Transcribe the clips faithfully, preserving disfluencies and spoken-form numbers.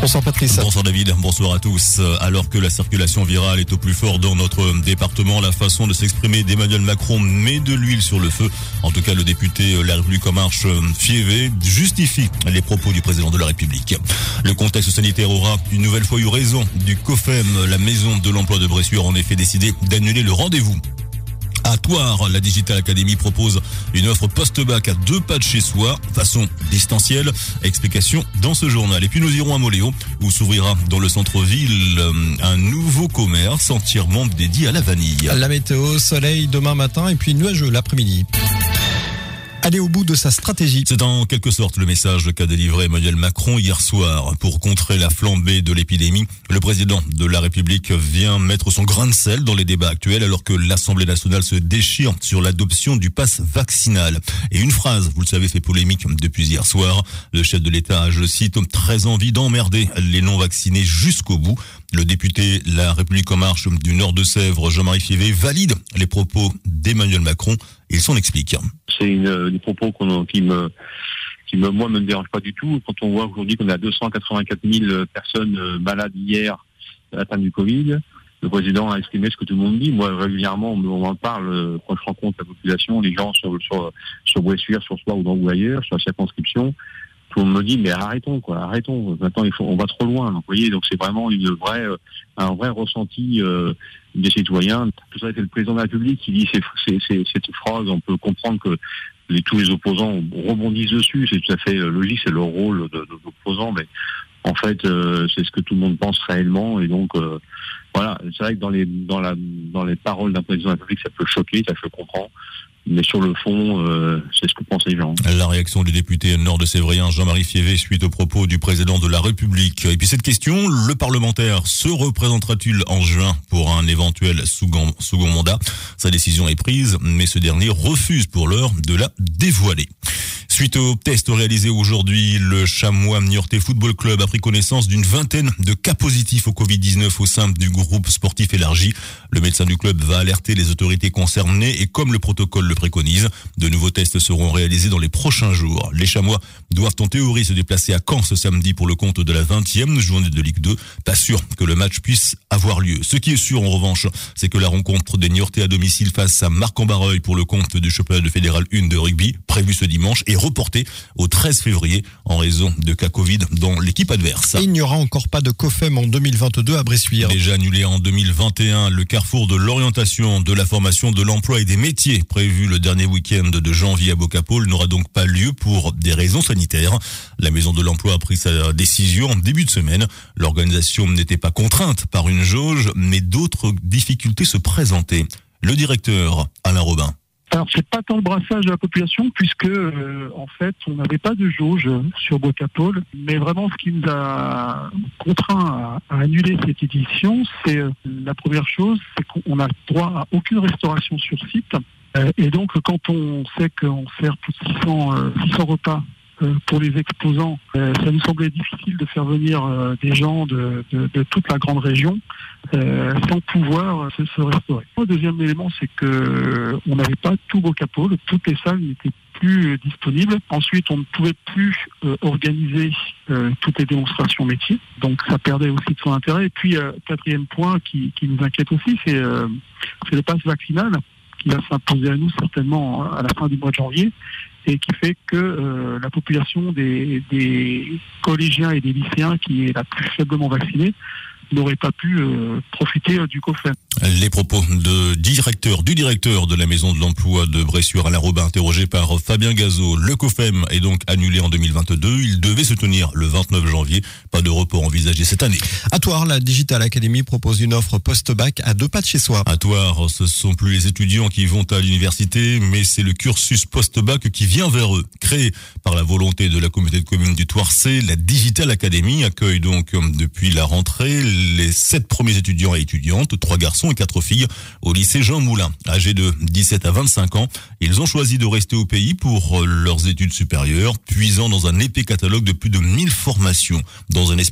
Bonsoir Patrice. Bonsoir David, bonsoir à tous. Alors que la circulation virale est au plus fort dans notre département, la façon de s'exprimer d'Emmanuel Macron met de l'huile sur le feu. En tout cas, le député La République en Marche, Fievé, justifie les propos du président de la République. Le contexte sanitaire aura une nouvelle fois eu raison du COFEM. La maison de l'emploi de Bressuire a en effet décidé d'annuler le rendez-vous. À Thouars, la Digital Academy propose une offre post-bac à deux pas de chez soi, façon distancielle. Explication dans ce journal. Et puis nous irons à Moléo, où s'ouvrira dans le centre-ville un nouveau commerce entièrement dédié à la vanille. La météo, soleil demain matin et puis nuageux l'après-midi. Aller au bout de sa stratégie. C'est en quelque sorte le message qu'a délivré Emmanuel Macron hier soir. Pour contrer la flambée de l'épidémie, le président de la République vient mettre son grain de sel dans les débats actuels alors que l'Assemblée nationale se déchire sur l'adoption du pass vaccinal. Et une phrase, vous le savez, fait polémique depuis hier soir. Le chef de l'État a, je cite, très envie d'emmerder les non-vaccinés jusqu'au bout. Le député La République en Marche du Nord de Sèvres, Jean-Marie Fievé, valide les propos d'Emmanuel Macron. Il s'en explique. C'est une, des propos qu'on, qui me, qui me, moi, me dérange pas du tout. Quand on voit aujourd'hui qu'on a deux cent quatre-vingt-quatre mille personnes malades hier atteintes du Covid, le président a exprimé ce que tout le monde dit. Moi, régulièrement, on m'en parle quand je rencontre la population, les gens sur, sur, sur Bressuire, sur Soir ou dans ou ailleurs, sur la circonscription. Tout le monde me dit, mais arrêtons, quoi, arrêtons. Maintenant, il faut, on va trop loin. Donc, vous voyez, donc c'est vraiment une vraie, un vrai ressenti euh, des citoyens. Tout ça, c'est le président de la République qui dit ces, ces, ces, cette phrase. On peut comprendre que les, tous les opposants rebondissent dessus. C'est tout à fait logique, c'est leur rôle de, de, d'opposant. Mais en fait, euh, c'est ce que tout le monde pense réellement. Et donc, euh, voilà, c'est vrai que dans les, dans la, dans les paroles d'un président de la République, ça peut choquer, ça je comprends. Mais sur le fond, euh, c'est ce que pensent les gens. La réaction du député nord de Sévrien, Jean-Marie Fievé, suite aux propos du président de la République. Et puis cette question, le parlementaire se représentera-t-il en juin pour un éventuel second, second mandat? Sa décision est prise, mais ce dernier refuse pour l'heure de la dévoiler. Suite au test réalisé aujourd'hui, le Chamois Niortais Football Club a pris connaissance d'une vingtaine de cas positifs au covid dix-neuf au sein du groupe sportif élargi. Le médecin du club va alerter les autorités concernées et comme le protocole le préconise, de nouveaux tests seront réalisés dans les prochains jours. Les Chamois doivent en théorie se déplacer à Caen ce samedi pour le compte de la vingtième journée de Ligue deux. Pas sûr que le match puisse avoir lieu. Ce qui est sûr en revanche, c'est que la rencontre des Niortais à domicile face à Marc-en-Barreuil pour le compte du championnat de fédéral un de rugby, prévu ce dimanche, est reporté au treize février en raison de cas Covid dans l'équipe adverse. Et il n'y aura encore pas de COFEM en deux mille vingt-deux à Bressuire. Déjà annulé en deux mille vingt et un, le carrefour de l'orientation, de la formation, de l'emploi et des métiers prévu le dernier week-end de janvier à Bocapole n'aura donc pas lieu pour des raisons sanitaires. La maison de l'emploi a pris sa décision en début de semaine. L'organisation n'était pas contrainte par une jauge, mais d'autres difficultés se présentaient. Le directeur, Alain Robin. Alors c'est pas tant le brassage de la population puisque euh, en fait on n'avait pas de jauge sur Bocapole, mais vraiment ce qui nous a contraint à, à annuler cette édition, c'est euh, la première chose, c'est qu'on a droit à aucune restauration sur site euh, et donc quand on sait qu'on sert plus de six cents, euh, six cents repas euh, pour les exposants, euh, ça nous semblait difficile de faire venir euh, des gens de, de, de toute la grande région. Euh, sans pouvoir se, se restaurer. Le deuxième élément, c'est que euh, on n'avait pas tout Bocapole, toutes les salles n'étaient plus euh, disponibles. Ensuite, on ne pouvait plus euh, organiser euh, toutes les démonstrations métiers, donc ça perdait aussi de son intérêt. Et puis, euh, quatrième point qui, qui nous inquiète aussi, c'est, euh, c'est le pass vaccinal qui va s'imposer à nous certainement à la fin du mois de janvier et qui fait que euh, la population des, des collégiens et des lycéens qui est la plus faiblement vaccinée n'aurait pas pu euh, profiter euh, du COFEM. Les propos de directeur, du directeur de la maison de l'emploi de Bressuire, Alain Robin, interrogé par Fabien Gazot. Le COFEM est donc annulé en deux mille vingt-deux. Il devait se tenir le vingt-neuf janvier. Pas de report envisagé cette année. À Thouars, la Digital Academy propose une offre post-bac à deux pas de chez soi. À Thouars, ce sont plus les étudiants qui vont à l'université, mais c'est le cursus post-bac qui vient vers eux. Créé par la volonté de la communauté de communes du Thouarsais, la Digital Academy accueille donc depuis la rentrée les sept premiers étudiants et étudiantes, trois garçons et quatre filles, au lycée Jean Moulin. Âgés de dix-sept à vingt-cinq ans, ils ont choisi de rester au pays pour leurs études supérieures, puisant dans un épais catalogue de plus de mille formations. Dans un esprit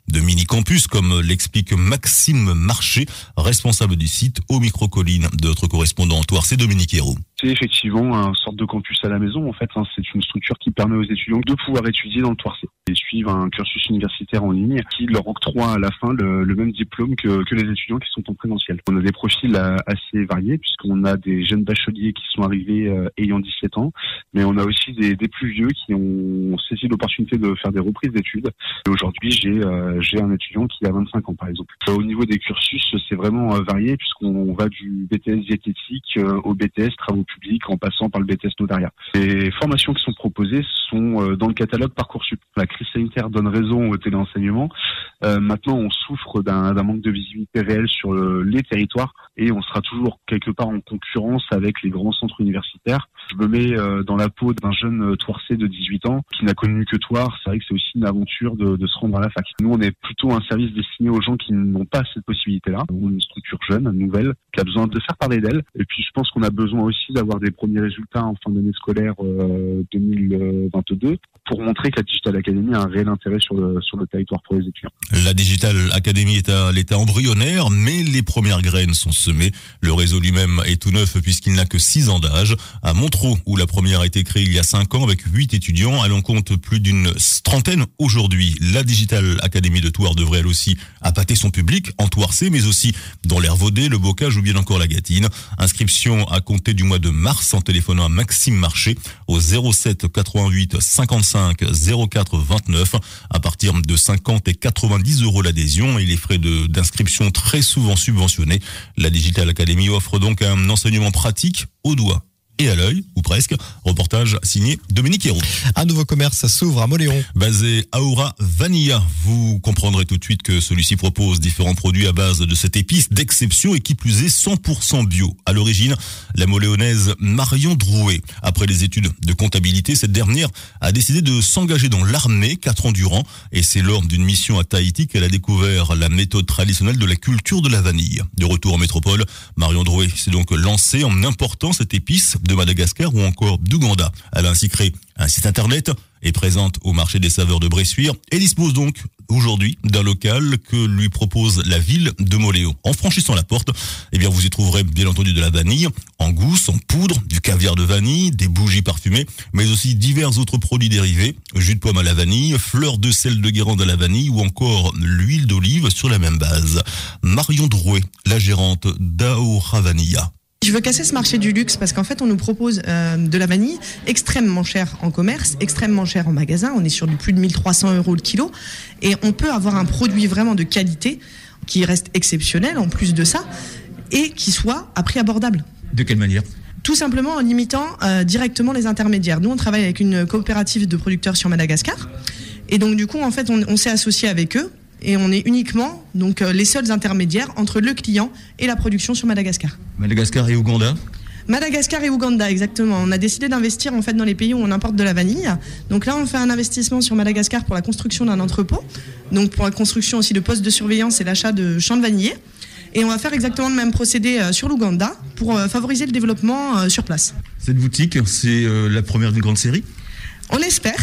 de mini-campus, comme l'explique Maxime Marché, responsable du site, au micro-colline de notre correspondant en Thouars, c'est Dominique Hérault. C'est effectivement un sorte de campus à la maison. En fait, hein, c'est une structure qui permet aux étudiants de pouvoir étudier dans le Thouarset et suivre un cursus universitaire en ligne qui leur octroie à la fin le, le même diplôme que, que les étudiants qui sont en présentiel. On a des profils assez variés puisqu'on a des jeunes bacheliers qui sont arrivés euh, ayant dix-sept ans, mais on a aussi des, des plus vieux qui ont saisi l'opportunité de faire des reprises d'études. Et aujourd'hui, j'ai euh, j'ai un étudiant qui a vingt-cinq ans par exemple. Au niveau des cursus, c'est vraiment euh, varié puisqu'on va du B T S diététique euh, au B T S travaux publics en passant par le B T S notariat. Les formations qui sont proposées sont euh, dans le catalogue Parcoursup. La crise sanitaire donne raison au téléenseignement. Euh, maintenant, on souffre d'un, d'un manque de visibilité réelle sur le, les territoires et on sera toujours quelque part en concurrence avec les grands centres universitaires. Je me mets euh, dans la peau d'un jeune Thouarsais de dix-huit ans qui n'a connu que Thouars. C'est vrai que c'est aussi une aventure de, de se rendre à la fac. Nous, on est plutôt un service destiné aux gens qui n'ont pas cette possibilité-là. On est une structure jeune, nouvelle, qui a besoin de faire parler d'elle. Et puis, je pense qu'on a besoin aussi d'avoir des premiers résultats en fin d'année scolaire euh, deux mille vingt-deux pour montrer que la Digital Academy a un réel intérêt sur le, sur le territoire pour les étudiants. La Digital Academy est à l'état embryonnaire, mais les premières graines sont semées. Le réseau lui-même est tout neuf puisqu'il n'a que six ans d'âge. À Montereau, où la première a été créée il y a cinq ans avec huit étudiants, elle en compte plus d'une trentaine aujourd'hui. La Digital Academy de Thouars devrait elle aussi appâter son public en Thouarset, mais aussi dans l'Hervaudais, le Bocage ou bien encore la Gâtine. Inscription à compter du mois de mars en téléphonant à Maxime Marché au zéro sept quatre-vingt-huit cinquante-cinq zéro quatre vingt-neuf. À partir de cinquante et quatre-vingt-dix euros l'adhésion et les frais de, d'inscription très souvent subventionnés. La Digital Academy offre donc un enseignement pratique au doigt et à l'œil, ou presque. Reportage signé Dominique Hérault. Un nouveau commerce s'ouvre à Mauléon. Basé Aura Vanilla. Vous comprendrez tout de suite que celui-ci propose différents produits à base de cette épice d'exception et qui plus est cent pour cent bio. À l'origine, la moléonaise Marion Drouet. Après les études de comptabilité, cette dernière a décidé de s'engager dans l'armée quatre ans durant. Et c'est lors d'une mission à Tahiti qu'elle a découvert la méthode traditionnelle de la culture de la vanille. De retour en métropole, Marion Drouet s'est donc lancée en important cette épice de Madagascar ou encore d'Ouganda. Elle a ainsi créé un site internet, est présente au marché des saveurs de Bressuire et dispose donc aujourd'hui d'un local que lui propose la ville de Mauléon. En franchissant la porte, eh bien vous y trouverez bien entendu de la vanille en gousse, en poudre, du caviar de vanille, des bougies parfumées, mais aussi divers autres produits dérivés, jus de pomme à la vanille, fleurs de sel de Guérande à la vanille ou encore l'huile d'olive sur la même base. Marion Drouet, la gérante d'Aura Vanilla. Je veux casser ce marché du luxe parce qu'en fait on nous propose euh, de la vanille extrêmement chère en commerce, extrêmement chère en magasin, on est sur du plus de mille trois cents euros le kilo et on peut avoir un produit vraiment de qualité qui reste exceptionnel en plus de ça et qui soit à prix abordable. De quelle manière ? Tout simplement en limitant euh, directement les intermédiaires. Nous on travaille avec une coopérative de producteurs sur Madagascar et donc du coup en fait on, on s'est associé avec eux. Et on est uniquement donc les seuls intermédiaires entre le client et la production sur Madagascar. Madagascar et Ouganda ? Madagascar et Ouganda, exactement. On a décidé d'investir en fait dans les pays où on importe de la vanille. Donc là, on fait un investissement sur Madagascar pour la construction d'un entrepôt, donc pour la construction aussi de postes de surveillance et l'achat de champs de vanillés. Et on va faire exactement le même procédé sur l'Ouganda pour favoriser le développement sur place. Cette boutique, c'est la première d'une grande série ? On espère.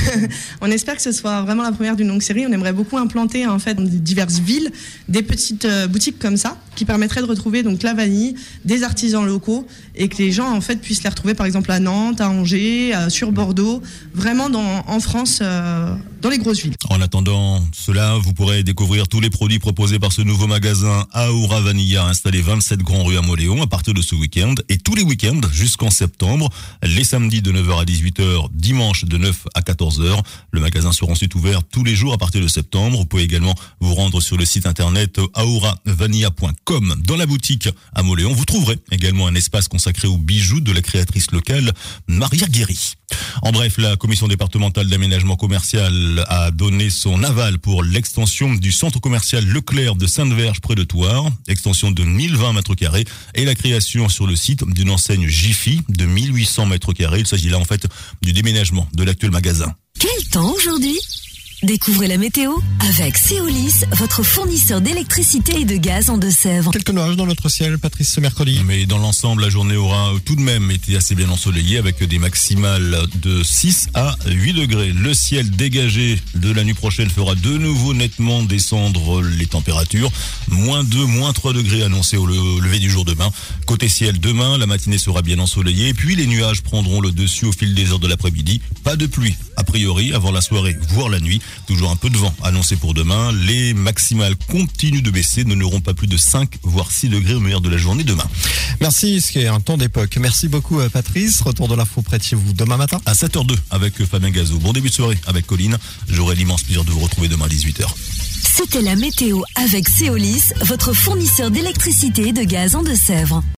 On espère que ce soit vraiment la première d'une longue série. On aimerait beaucoup implanter en fait dans diverses villes des petites euh, boutiques comme ça qui permettraient de retrouver donc la vanille, des artisans locaux et que les gens en fait puissent les retrouver par exemple à Nantes, à Angers, euh, sur Bordeaux, vraiment dans, en France, euh, dans les grosses villes. En attendant cela, vous pourrez découvrir tous les produits proposés par ce nouveau magasin Aura Vanilla installé vingt-sept Grand Rue à Mauléon à partir de ce week-end et tous les week-ends jusqu'en septembre, les samedis de neuf heures à dix-huit heures, dimanche de neuf à quatorze heures. Le magasin sera ensuite ouvert tous les jours à partir de septembre. Vous pouvez également vous rendre sur le site internet aura vanilla point com. Dans la boutique à Mauléon, vous trouverez également un espace consacré aux bijoux de la créatrice locale Maria Guéry. En bref, la commission départementale d'aménagement commercial a donné son aval pour l'extension du centre commercial Leclerc de Sainte-Verge près de Thouars, extension de mille vingt mètres carrés et la création sur le site d'une enseigne Jiffy de mille huit cents mètres carrés. Il s'agit là en fait du déménagement de l'actuel magasin. Quel temps aujourd'hui ? Découvrez la météo avec Céolis, votre fournisseur d'électricité et de gaz en Deux-Sèvres. Quelques nuages dans notre ciel, Patrice, ce mercredi. Mais dans l'ensemble, la journée aura tout de même été assez bien ensoleillée avec des maximales de six à huit degrés. Le ciel dégagé de la nuit prochaine fera de nouveau nettement descendre les températures. Moins deux, moins trois degrés annoncés au lever du jour demain. Côté ciel, demain, la matinée sera bien ensoleillée. Puis les nuages prendront le dessus au fil des heures de l'après-midi. Pas de pluie, a priori, avant la soirée, voire la nuit. Toujours un peu de vent annoncé pour demain. Les maximales continuent de baisser, ne n'auront pas plus de cinq voire six degrés au meilleur de la journée demain. Merci, ce qui est un temps d'époque. Merci beaucoup Patrice. Retour de l'info près de chez vous demain matin. À sept heures deux avec Fabien Gazot. Bon début de soirée avec Colline. J'aurai l'immense plaisir de vous retrouver demain à dix-huit heures. C'était la météo avec Céolis, votre fournisseur d'électricité et de gaz en Deux-Sèvres.